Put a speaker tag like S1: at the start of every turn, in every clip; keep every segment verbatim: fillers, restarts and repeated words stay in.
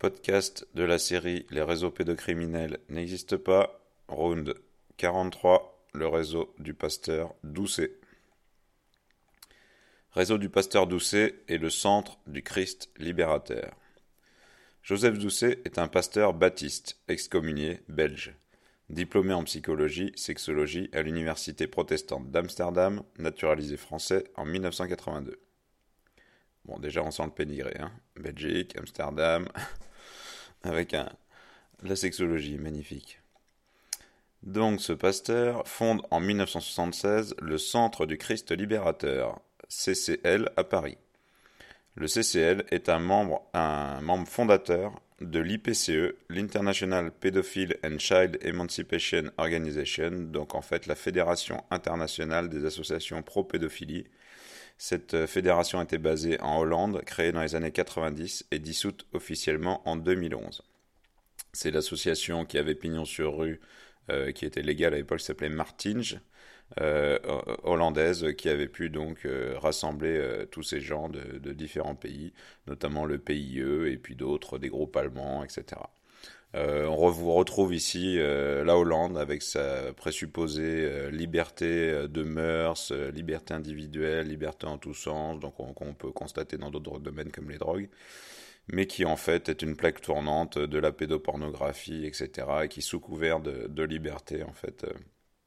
S1: Podcast de la série Les réseaux pédocriminels n'existent pas. Round quarante-trois, le réseau du pasteur Doucet. Réseau du pasteur Doucet est le centre du Christ libérateur. Joseph Doucet est un pasteur baptiste, excommunié, belge. Diplômé en psychologie, sexologie à l'université protestante d'Amsterdam, naturalisé français en mille neuf cent quatre-vingt-deux. Bon, déjà on sent le pénigré, hein. Belgique, Amsterdam, avec un, la sexologie, magnifique. Donc ce pasteur fonde en mille neuf cent soixante-seize le Centre du Christ libérateur, C C L, à Paris. Le C C L est un membre, un membre fondateur de l'I P C E, l'International Pedophile and Child Emancipation Organization, donc en fait la Fédération internationale des associations pro-pédophilie. Cette fédération était basée en Hollande, créée dans les années quatre-vingt-dix et dissoute officiellement en deux mille onze. C'est l'association qui avait pignon sur rue, euh, qui était légale à l'époque, qui s'appelait Martinge, euh, hollandaise, qui avait pu donc euh, rassembler euh, tous ces gens de, de différents pays, notamment le P I E et puis d'autres, des groupes allemands, et cetera. Euh, on re- vous retrouve ici euh, la Hollande avec sa présupposée euh, liberté euh, de mœurs, euh, liberté individuelle, liberté en tous sens, donc on, qu'on peut constater dans d'autres domaines comme les drogues, mais qui en fait est une plaque tournante de la pédopornographie, et cetera, et qui sous couvert de, de liberté en fait euh,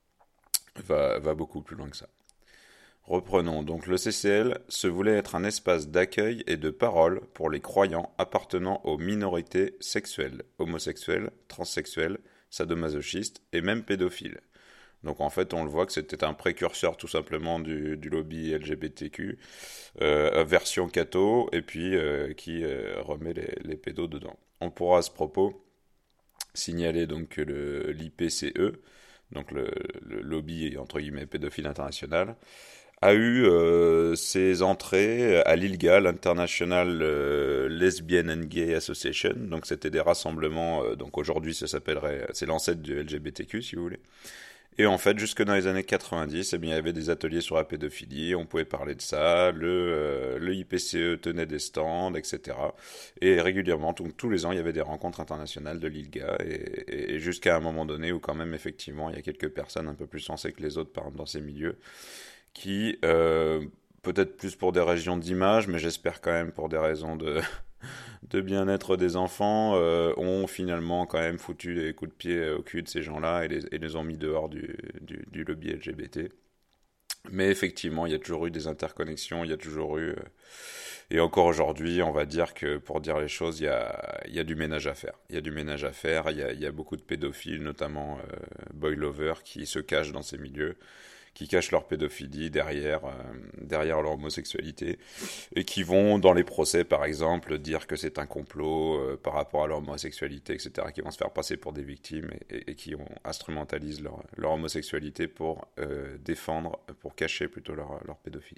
S1: va, va beaucoup plus loin que ça. Reprenons, donc le C C L se voulait être un espace d'accueil et de parole pour les croyants appartenant aux minorités sexuelles, homosexuelles, transsexuelles, sadomasochistes et même pédophiles. Donc en fait on le voit que c'était un précurseur tout simplement du, du lobby L G B T Q, euh, version catho, et puis euh, qui euh, remet les, les pédos dedans. On pourra à ce propos signaler donc que le, l'I P C E, donc le, le lobby entre guillemets pédophile international, a eu euh, ses entrées à l'I L G A, l'International euh, Lesbian and Gay Association. Donc c'était des rassemblements, euh, donc aujourd'hui ça s'appellerait, c'est l'ancêtre du L G B T Q si vous voulez. Et en fait, jusque dans les années quatre-vingt-dix, eh bien, il y avait des ateliers sur la pédophilie, on pouvait parler de ça, le, euh, le I P C E tenait des stands, et cetera. Et régulièrement, donc, tous les ans, il y avait des rencontres internationales de l'I L G A, et, et, et jusqu'à un moment donné où quand même, effectivement, il y a quelques personnes un peu plus sensées que les autres, par exemple, dans ces milieux, qui, euh, peut-être plus pour des régions d'image, mais j'espère quand même pour des raisons de, de bien-être des enfants, euh, ont finalement quand même foutu des coups de pied au cul de ces gens-là et les, et les ont mis dehors du, du, du lobby L G B T. Mais effectivement, il y a toujours eu des interconnexions, il y a toujours eu... Euh, et encore aujourd'hui, on va dire que, pour dire les choses, il y a, il y a du ménage à faire. Il y a du ménage à faire, il y a, il y a beaucoup de pédophiles, notamment euh, boy lovers, qui se cachent dans ces milieux, qui cachent leur pédophilie derrière, euh, derrière leur homosexualité, et qui vont, dans les procès par exemple, dire que c'est un complot euh, par rapport à leur homosexualité, et cetera, qui vont se faire passer pour des victimes, et, et, et qui ont, instrumentalisent leur, leur homosexualité pour euh, défendre, pour cacher plutôt leur, leur pédophilie.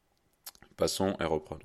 S1: Passons et reprenons.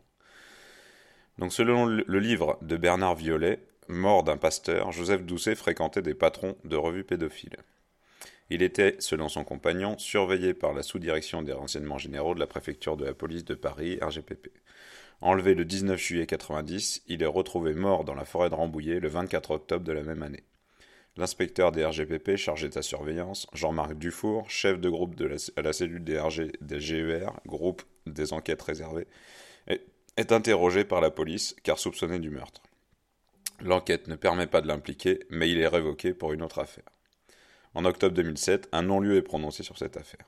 S1: Donc selon le livre de Bernard Violet, Mort d'un pasteur, Joseph Doucet fréquentait des patrons de revues pédophiles. Il était, selon son compagnon, surveillé par la sous-direction des renseignements généraux de la préfecture de la police de Paris, R G P P. Enlevé le dix-neuf juillet quatre-vingt-dix, il est retrouvé mort dans la forêt de Rambouillet le vingt-quatre octobre de la même année. L'inspecteur des R G P P chargé de sa surveillance, Jean-Marc Dufour, chef de groupe de la, à la cellule des, R G, des G E R, groupe des enquêtes réservées, est, est interrogé par la police car soupçonné du meurtre. L'enquête ne permet pas de l'impliquer, mais il est révoqué pour une autre affaire. En octobre deux mille sept, un non-lieu est prononcé sur cette affaire.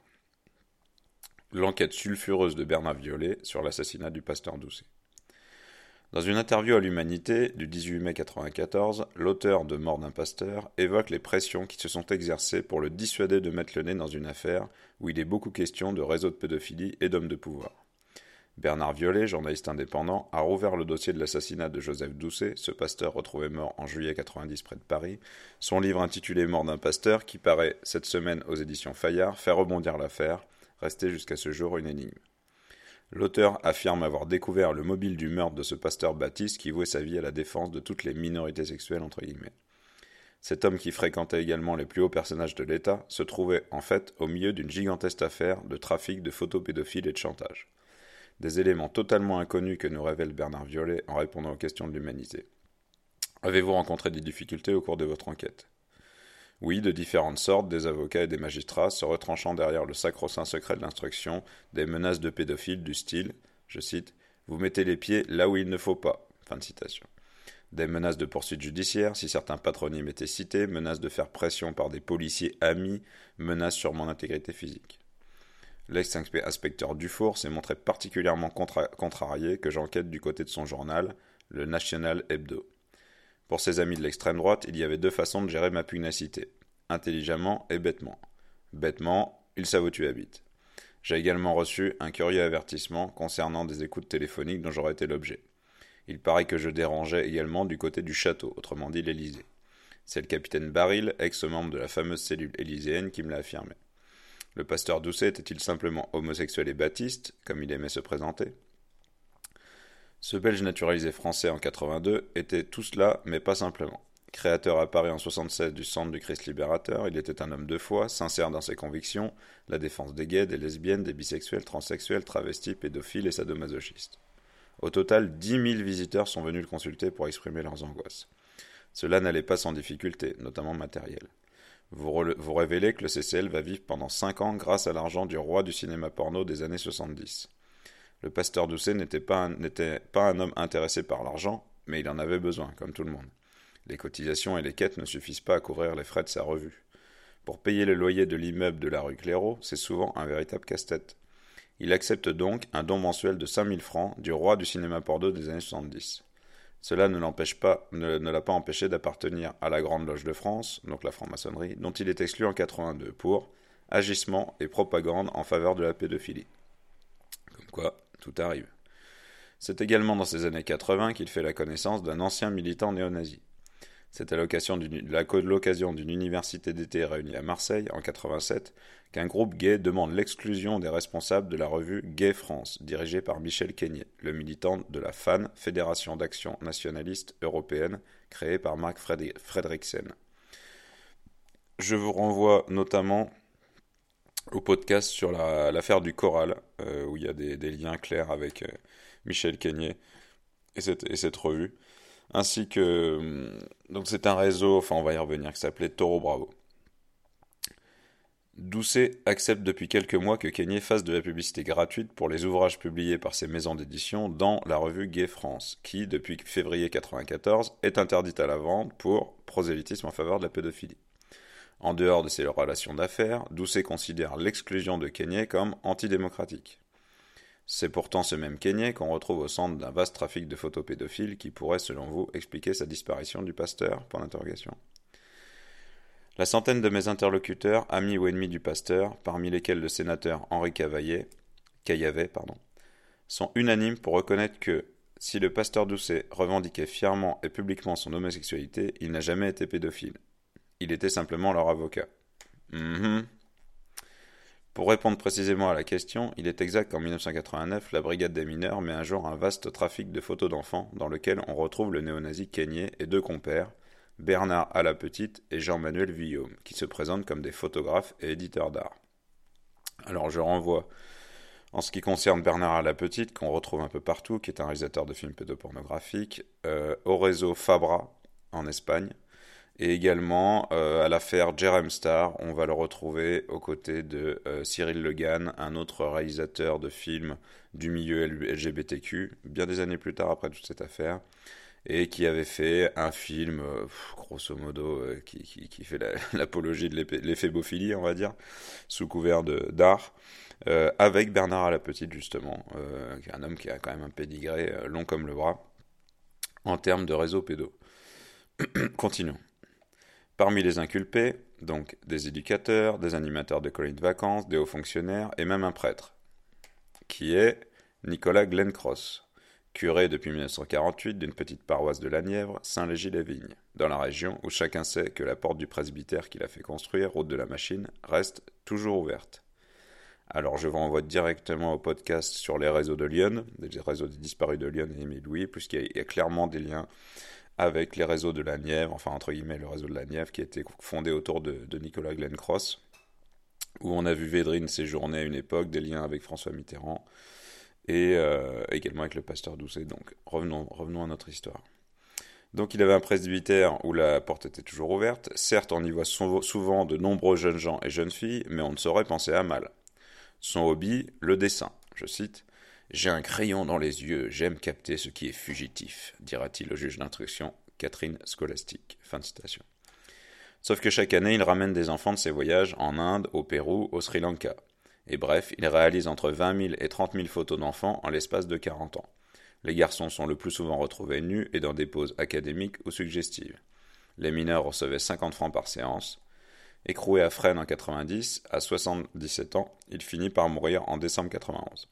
S1: L'enquête sulfureuse de Bernard Violet sur l'assassinat du pasteur Doucet. Dans une interview à l'Humanité du dix-huit mai quatre-vingt-quatorze, l'auteur de Mort d'un pasteur évoque les pressions qui se sont exercées pour le dissuader de mettre le nez dans une affaire où il est beaucoup question de réseaux de pédophilie et d'hommes de pouvoir. Bernard Violet, journaliste indépendant, a rouvert le dossier de l'assassinat de Joseph Doucet, ce pasteur retrouvé mort en juillet quatre-vingt-dix près de Paris. Son livre intitulé Mort d'un pasteur, qui paraît cette semaine aux éditions Fayard, fait rebondir l'affaire, restée jusqu'à ce jour une énigme. L'auteur affirme avoir découvert le mobile du meurtre de ce pasteur baptiste qui vouait sa vie à la défense de toutes les minorités sexuelles entre guillemets. Cet homme qui fréquentait également les plus hauts personnages de l'État se trouvait en fait au milieu d'une gigantesque affaire de trafic de photos pédophiles et de chantage. Des éléments totalement inconnus que nous révèle Bernard Violet en répondant aux questions de l'humanité. Avez-vous rencontré des difficultés au cours de votre enquête? Oui, de différentes sortes, des avocats et des magistrats se retranchant derrière le sacro-saint secret de l'instruction, des menaces de pédophiles du style, je cite, « Vous mettez les pieds là où il ne faut pas ». Fin de citation. Des menaces de poursuites judiciaires, si certains patronymes étaient cités, menaces de faire pression par des policiers amis, menaces sur mon intégrité physique. L'ex-inspecteur Dufour s'est montré particulièrement contra- contrarié que j'enquête du côté de son journal, le National Hebdo. Pour ses amis de l'extrême droite, il y avait deux façons de gérer ma pugnacité, intelligemment et bêtement. Bêtement, ils savent où tu habites. J'ai également reçu un curieux avertissement concernant des écoutes téléphoniques dont j'aurais été l'objet. Il paraît que je dérangeais également du côté du château, autrement dit l'Élysée. C'est le capitaine Baril, ex-membre de la fameuse cellule élyséenne, qui me l'a affirmé. Le pasteur Doucet était-il simplement homosexuel et baptiste, comme il aimait se présenter? Ce Belge naturalisé français en quatre-vingt-deux était tout cela, mais pas simplement. Créateur à Paris en soixante-seize du Centre du Christ libérateur, il était un homme de foi, sincère dans ses convictions, la défense des gays, des lesbiennes, des bisexuels, transsexuels, travestis, pédophiles et sadomasochistes. Au total, dix mille visiteurs sont venus le consulter pour exprimer leurs angoisses. Cela n'allait pas sans difficulté, notamment matérielle. Vous, rele- vous révélez que le C C L va vivre pendant cinq ans grâce à l'argent du roi du cinéma porno des années soixante-dix. Le pasteur Doucet n'était pas, un, n'était pas un homme intéressé par l'argent, mais il en avait besoin, comme tout le monde. Les cotisations et les quêtes ne suffisent pas à couvrir les frais de sa revue. Pour payer le loyer de l'immeuble de la rue Clairaut, c'est souvent un véritable casse-tête. Il accepte donc un don mensuel de cinq mille francs du roi du cinéma porno des années soixante-dix. Cela ne, l'empêche pas, ne, ne l'a pas empêché d'appartenir à la Grande Loge de France, donc la franc-maçonnerie, dont il est exclu en quatre-vingt-deux pour agissement et propagande en faveur de la pédophilie. Comme quoi, tout arrive. C'est également dans ces années quatre-vingts qu'il fait la connaissance d'un ancien militant néo-nazi. C'est à l'occasion d'une, l'occasion d'une université d'été réunie à Marseille, en quatre-vingt-sept, qu'un groupe gay demande l'exclusion des responsables de la revue Gay France, dirigée par Michel Quénier, le militant de la F A N, Fédération d'action nationaliste européenne, créée par Marc Fredriksen. Je vous renvoie notamment au podcast sur la, l'affaire du choral, euh, où il y a des, des liens clairs avec euh, Michel Quénier et cette, et cette revue. Ainsi que, donc c'est un réseau, enfin on va y revenir, qui s'appelait Toro Bravo. Doucet accepte depuis quelques mois que Quénier fasse de la publicité gratuite pour les ouvrages publiés par ses maisons d'édition dans la revue Gay France, qui, depuis février quatre-vingt-quatorze, est interdite à la vente pour prosélytisme en faveur de la pédophilie. En dehors de ses relations d'affaires, Doucet considère l'exclusion de Quénier comme antidémocratique. C'est pourtant ce même Quénier qu'on retrouve au centre d'un vaste trafic de photos pédophiles qui pourrait, selon vous, expliquer sa disparition du pasteur, point d'interrogation. La centaine de mes interlocuteurs, amis ou ennemis du pasteur, parmi lesquels le sénateur Henri Cavaillet, Caillavet, pardon, sont unanimes pour reconnaître que, si le pasteur Doucet revendiquait fièrement et publiquement son homosexualité, il n'a jamais été pédophile. Il était simplement leur avocat. Mm-hmm. Pour répondre précisément à la question, il est exact qu'en dix-neuf cent quatre-vingt-neuf, la brigade des mineurs met à jour un vaste trafic de photos d'enfants dans lequel on retrouve le néo-nazi Quénier et deux compères, Bernard Alapetite et Jean-Manuel Vuillaume, qui se présentent comme des photographes et éditeurs d'art. Alors je renvoie, en ce qui concerne Bernard Alapetite, qu'on retrouve un peu partout, qui est un réalisateur de films pédopornographiques, euh, au réseau Fabra, en Espagne, et également euh, à l'affaire Jerem Star, on va le retrouver aux côtés de euh, Cyril Le Gane, un autre réalisateur de films du milieu L G B T Q, bien des années plus tard après toute cette affaire, et qui avait fait un film, euh, grosso modo, euh, qui, qui, qui fait la, l'apologie de l'éphémophilie, on va dire, sous couvert de, d'art, euh, avec Bernard Alapetite, justement, euh, qui est un homme qui a quand même un pédigré euh, long comme le bras, en termes de réseau pédo. Continuons. Parmi les inculpés, donc des éducateurs, des animateurs de colonies de vacances, des hauts fonctionnaires et même un prêtre, qui est Nicolas Glencross, curé depuis dix-neuf cent quarante-huit d'une petite paroisse de la Nièvre, Saint-Légy-les-Vignes, dans la région où chacun sait que la porte du presbytère qu'il a fait construire, route de la Machine, reste toujours ouverte. Alors je vous renvoie directement au podcast sur les réseaux de Lyon, les réseaux des disparus de Lyon et Émile Louis, puisqu'il y a clairement des liens avec les réseaux de la Nièvre, enfin entre guillemets le réseau de la Nièvre qui a été fondé autour de, de Nicolas Glencross, où on a vu Védrine séjourner à une époque, des liens avec François Mitterrand, et euh, également avec le pasteur Doucet. Donc revenons, revenons à notre histoire. Donc il avait un presbytère où la porte était toujours ouverte. Certes, on y voit souvent de nombreux jeunes gens et jeunes filles, mais on ne saurait penser à mal. Son hobby, le dessin. Je cite « J'ai un crayon dans les yeux, j'aime capter ce qui est fugitif », dira-t-il au juge d'instruction, Catherine Scholastique. Fin de citation. Sauf que chaque année, il ramène des enfants de ses voyages en Inde, au Pérou, au Sri Lanka. Et bref, il réalise entre vingt mille et trente mille photos d'enfants en l'espace de quarante ans. Les garçons sont le plus souvent retrouvés nus et dans des poses académiques ou suggestives. Les mineurs recevaient cinquante francs par séance. Écroué à Fresnes en quatre-vingt-dix, à soixante-dix-sept ans, il finit par mourir en décembre quatre-vingt-onze.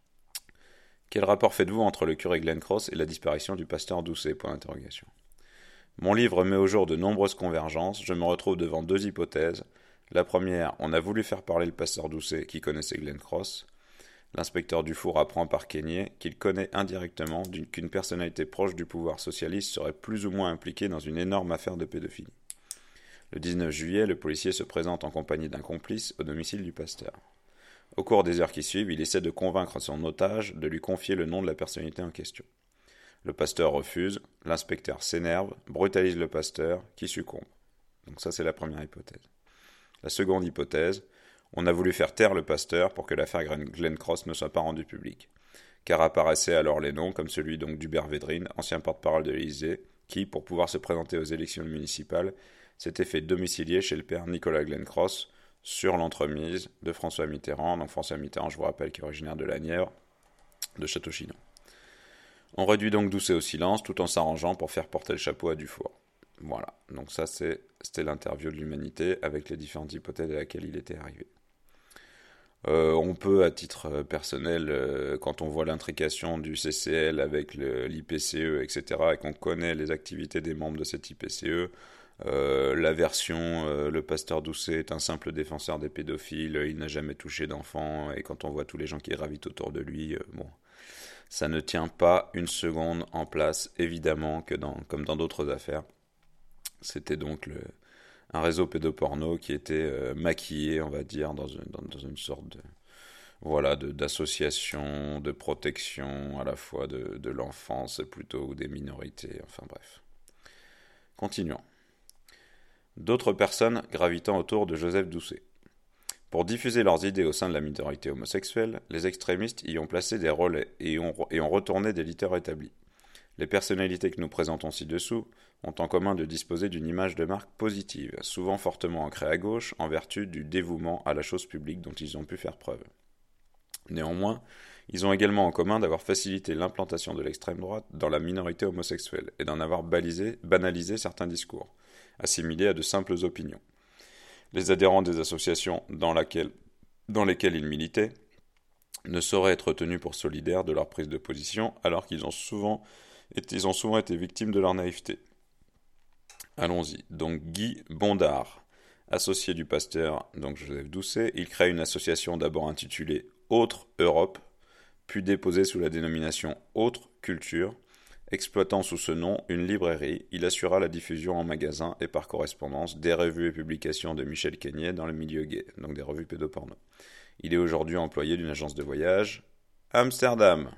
S1: Quel rapport faites-vous entre le curé Glenn Cross et la disparition du pasteur Doucet ? Point d'interrogation. Mon livre met au jour de nombreuses convergences. Je me retrouve devant deux hypothèses. La première, on a voulu faire parler le pasteur Doucet qui connaissait Glenn Cross. L'inspecteur Dufour apprend par Quénier qu'il connaît indirectement qu'une personnalité proche du pouvoir socialiste serait plus ou moins impliquée dans une énorme affaire de pédophilie. Le dix-neuf juillet, le policier se présente en compagnie d'un complice au domicile du pasteur. Au cours des heures qui suivent, il essaie de convaincre son otage de lui confier le nom de la personnalité en question. Le pasteur refuse, l'inspecteur s'énerve, brutalise le pasteur, qui succombe. Donc ça, c'est la première hypothèse. La seconde hypothèse, on a voulu faire taire le pasteur pour que l'affaire Glenn Cross ne soit pas rendue publique. Car apparaissaient alors les noms, comme celui donc d'Hubert Védrine, ancien porte-parole de l'Élysée, qui, pour pouvoir se présenter aux élections municipales, s'était fait domicilier chez le père Nicolas Glenn Cross, sur l'entremise de François Mitterrand. Donc François Mitterrand, je vous rappelle, qui est originaire de la Nièvre, de Château-Chinon. On réduit donc Doucet au silence, tout en s'arrangeant pour faire porter le chapeau à Dufour. Voilà, donc ça c'est, c'était l'interview de l'Humanité avec les différentes hypothèses à laquelle il était arrivé. Euh, on peut, à titre personnel, euh, quand on voit l'intrication du C C L avec le, l'I P C E, et cetera, et qu'on connaît les activités des membres de cet I P C E, euh, la version euh, le pasteur Doucet est un simple défenseur des pédophiles, il n'a jamais touché d'enfants, et quand on voit tous les gens qui gravitent autour de lui, euh, bon, ça ne tient pas une seconde en place, évidemment, que dans, comme dans d'autres affaires. C'était donc le... un réseau pédoporno qui était euh, maquillé, on va dire, dans une, dans, dans une sorte de, voilà, de, d'association, de protection à la fois de, de l'enfance plutôt ou des minorités, enfin bref. Continuons. D'autres personnes gravitant autour de Joseph Doucet. Pour diffuser leurs idées au sein de la minorité homosexuelle, les extrémistes y ont placé des relais et ont, et ont retourné des leaders établis. Les personnalités que nous présentons ci-dessous ont en commun de disposer d'une image de marque positive, souvent fortement ancrée à gauche, en vertu du dévouement à la chose publique dont ils ont pu faire preuve. Néanmoins, ils ont également en commun d'avoir facilité l'implantation de l'extrême droite dans la minorité homosexuelle et d'en avoir balisé, banalisé certains discours, assimilés à de simples opinions. Les adhérents des associations dans, laquelle, dans lesquelles ils militaient ne sauraient être tenus pour solidaires de leur prise de position alors qu'ils ont souvent été, ils ont souvent été victimes de leur naïveté. Allons-y. Donc Guy Bondard, associé du pasteur donc Joseph Doucet, il crée une association d'abord intitulée Autre Europe, puis déposée sous la dénomination Autre Culture. Exploitant sous ce nom une librairie, il assura la diffusion en magasin et par correspondance des revues et publications de Michel Quénier dans le milieu gay, donc des revues pédoporno. Il est aujourd'hui employé d'une agence de voyage, Amsterdam.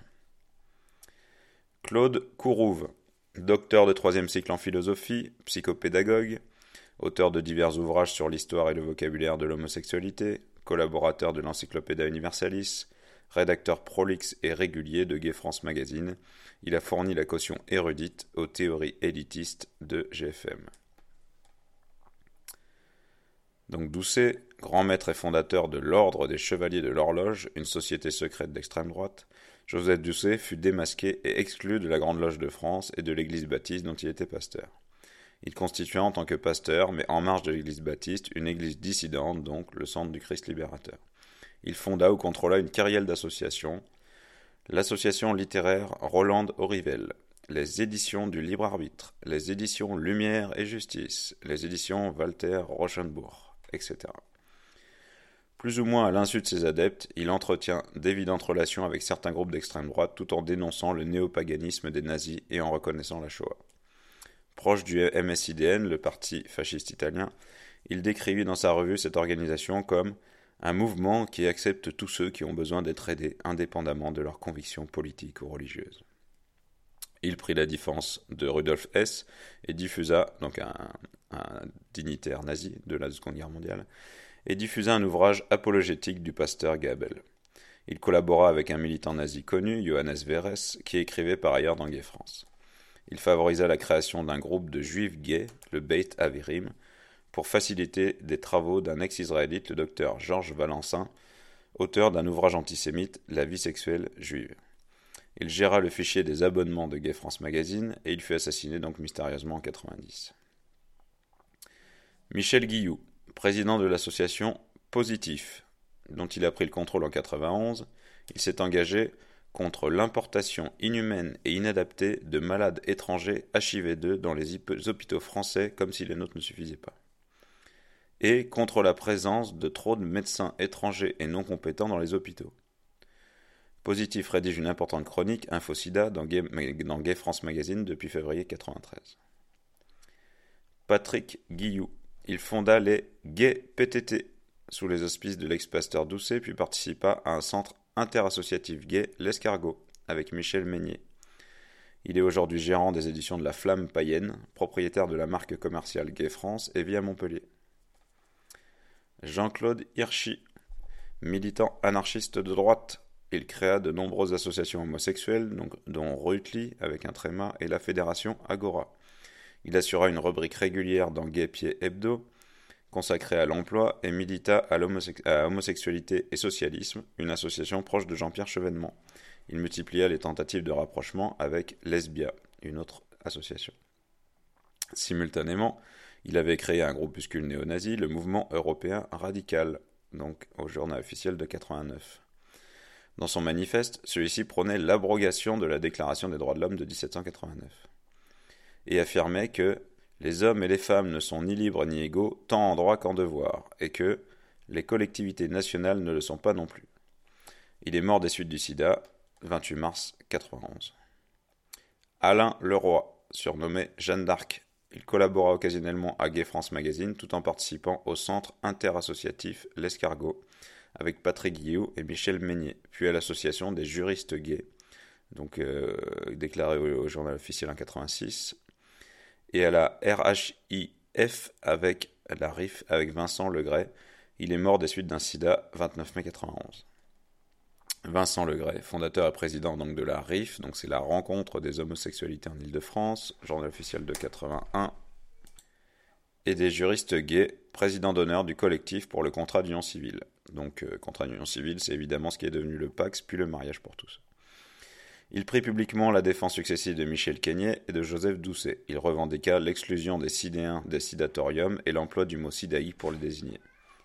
S1: Claude Courouve, docteur de troisième cycle en philosophie, psychopédagogue, auteur de divers ouvrages sur l'histoire et le vocabulaire de l'homosexualité, collaborateur de l'Encyclopædia Universalis, rédacteur prolixe et régulier de Gay France Magazine, il a fourni la caution érudite aux théories élitistes de G F M. Donc Doucet, grand maître et fondateur de l'Ordre des Chevaliers de l'Horloge, une société secrète d'extrême droite, Joseph Doucet fut démasqué et exclu de la Grande Loge de France et de l'Église baptiste dont il était pasteur. Il constitua en tant que pasteur, mais en marge de l'Église baptiste, une église dissidente, donc le Centre du Christ libérateur. Il fonda ou contrôla une kyrielle d'associations, l'association littéraire Roland Orivel, les éditions du Libre Arbitre, les éditions Lumière et Justice, les éditions Walter Rochenbourg, et cetera. Plus ou moins à l'insu de ses adeptes, il entretient d'évidentes relations avec certains groupes d'extrême droite tout en dénonçant le néopaganisme des nazis et en reconnaissant la Shoah. Proche du M S I D N, le parti fasciste italien, il décrivit dans sa revue cette organisation comme un mouvement qui accepte tous ceux qui ont besoin d'être aidés indépendamment de leurs convictions politiques ou religieuses. Il prit la défense de Rudolf Hess et diffusa, donc un, un dignitaire nazi de la Seconde Guerre mondiale, et diffusa un ouvrage apologétique du pasteur Gabel. Il collabora avec un militant nazi connu, Johannes Verres, qui écrivait par ailleurs dans Gay France. Il favorisa la création d'un groupe de juifs gays, le Beit Avirim, pour faciliter des travaux d'un ex-israélite, le docteur Georges Valencin, auteur d'un ouvrage antisémite, La vie sexuelle juive. Il géra le fichier des abonnements de Gay France Magazine et il fut assassiné donc mystérieusement en quatre-vingt-dix. Michel Guilloux, président de l'association Positif, dont il a pris le contrôle en quatre-vingt-onze, il s'est engagé contre l'importation inhumaine et inadaptée de malades étrangers H I V deux dans les hôpitaux français comme si les nôtres ne suffisaient pas. Et contre la présence de trop de médecins étrangers et non compétents dans les hôpitaux. Positif rédige une importante chronique Info-Sida dans Gay, dans Gay France Magazine depuis février quatre-vingt-treize. Patrick Guilloux, il fonda les Gay P T T sous les auspices de l'ex-pasteur Doucet, puis participa à un centre interassociatif gay, l'Escargot, avec Michel Meignet. Il est aujourd'hui gérant des éditions de La Flamme Païenne, propriétaire de la marque commerciale Gay France et vit à Montpellier. Jean-Claude Hirschi, militant anarchiste de droite, il créa de nombreuses associations homosexuelles, donc, dont Rutli, avec un tréma, et la fédération Agora. Il assura une rubrique régulière dans Gay Pied Hebdo, consacrée à l'emploi, et milita à, à Homosexualité et Socialisme, une association proche de Jean-Pierre Chevènement. Il multiplia les tentatives de rapprochement avec Lesbia, une autre association. Simultanément, il avait créé un groupuscule néo-nazi, le Mouvement Européen Radical, donc au journal officiel de quatre-vingt-neuf. Dans son manifeste, celui-ci prônait l'abrogation de la Déclaration des droits de l'homme de dix-sept cent quatre-vingt-neuf et affirmait que les hommes et les femmes ne sont ni libres ni égaux, tant en droit qu'en devoir, et que les collectivités nationales ne le sont pas non plus. Il est mort des suites du sida, vingt-huit mars quatre-vingt-onze. Alain Leroy, surnommé Jeanne d'Arc, il collabora occasionnellement à Gay France Magazine tout en participant au centre interassociatif L'Escargot, avec Patrick Guilloux et Michel Meignet, puis à l'association des juristes gays, donc euh, déclaré au, au journal officiel en quatre-vingt-six, et à la R H I F avec la R I F avec Vincent Legray. Il est mort des suites d'un sida vingt-neuf mai quatre-vingt-onze. Vincent Legray, fondateur et président donc de la R I F, donc c'est la rencontre des homosexualités en Île-de-France, journal officiel de quatre-vingt-un, et des juristes gays, président d'honneur du collectif pour le contrat d'union civile. Donc euh, contrat d'union civile, c'est évidemment ce qui est devenu le Pacs, puis le mariage pour tous. Il prit publiquement la défense successive de Michel Keignet et de Joseph Doucet. Il revendiqua l'exclusion des sidéens des sidatoriums et l'emploi du mot sidaï pour les désigner.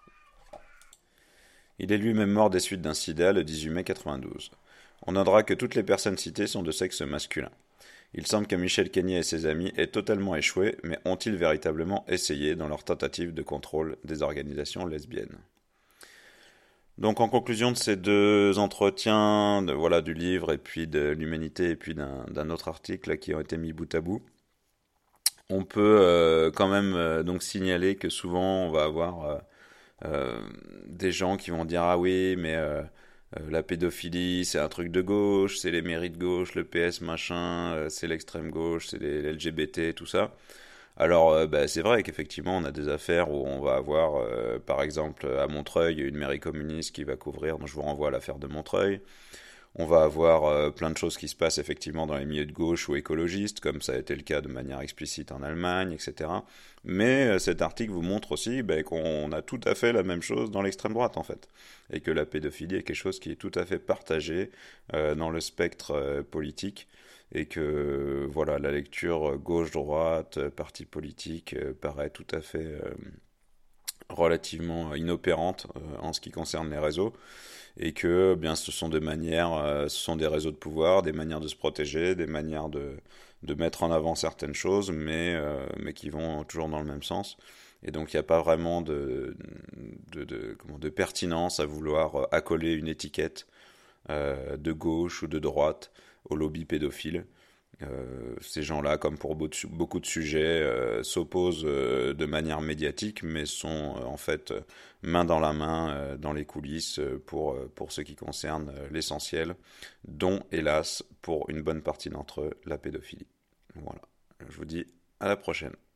S1: Il est lui-même mort des suites d'un sida le dix-huit mai quatre-vingt-douze. On notera que toutes les personnes citées sont de sexe masculin. Il semble que Michel Keignet et ses amis aient totalement échoué, mais ont-ils véritablement essayé dans leur tentative de contrôle des organisations lesbiennes ? Donc en conclusion de ces deux entretiens, de, voilà, du livre et puis de l'humanité et puis d'un, d'un autre article là, qui ont été mis bout à bout, on peut euh, quand même euh, donc signaler que souvent on va avoir euh, euh, des gens qui vont dire ah oui mais euh, euh, la pédophilie c'est un truc de gauche, c'est les mairies de gauche, le P S machin, euh, c'est l'extrême gauche, c'est les, les L G B T tout ça. Alors, euh, bah, c'est vrai qu'effectivement, on a des affaires où on va avoir, euh, par exemple, à Montreuil, une mairie communiste qui va couvrir, donc je vous renvoie à l'affaire de Montreuil. On va avoir euh, plein de choses qui se passent effectivement dans les milieux de gauche ou écologistes, comme ça a été le cas de manière explicite en Allemagne, et cetera. Mais euh, cet article vous montre aussi bah, qu'on a tout à fait la même chose dans l'extrême droite, en fait. Et que la pédophilie est quelque chose qui est tout à fait partagé euh, dans le spectre euh, politique. Et que voilà, la lecture gauche-droite, parti politique, euh, paraît tout à fait euh, relativement inopérante euh, en ce qui concerne les réseaux, et que bien ce sont des manières, euh, ce sont des réseaux de pouvoir, des manières de se protéger, des manières de, de mettre en avant certaines choses, mais, euh, mais qui vont toujours dans le même sens. Et donc il n'y a pas vraiment de, de, de, comment, de pertinence à vouloir accoler une étiquette euh, de gauche ou de droite au lobby pédophile. Euh, ces gens-là, comme pour beaucoup de sujets, euh, s'opposent euh, de manière médiatique, mais sont euh, en fait euh, main dans la main euh, dans les coulisses euh, pour, euh, pour ce qui concerne euh, l'essentiel, dont, hélas, pour une bonne partie d'entre eux, la pédophilie. Voilà. Je vous dis à la prochaine.